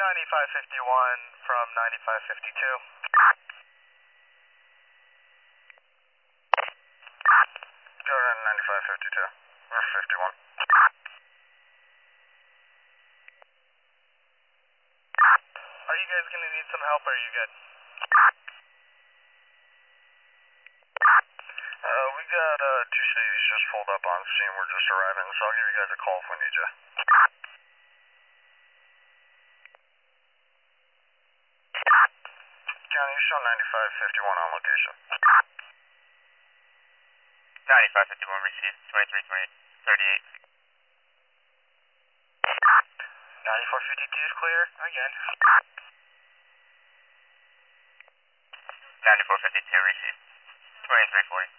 9551 from 9552. Jordan 9552. We're 51. Are you guys going to need some help or are you good? We got two cities just pulled up on scene. We're just arriving, so I'll give you guys a call if we need you. County, you show 9551 on location. 9551 received, 2338. 9452 is clear, again. 9452 received, 2340.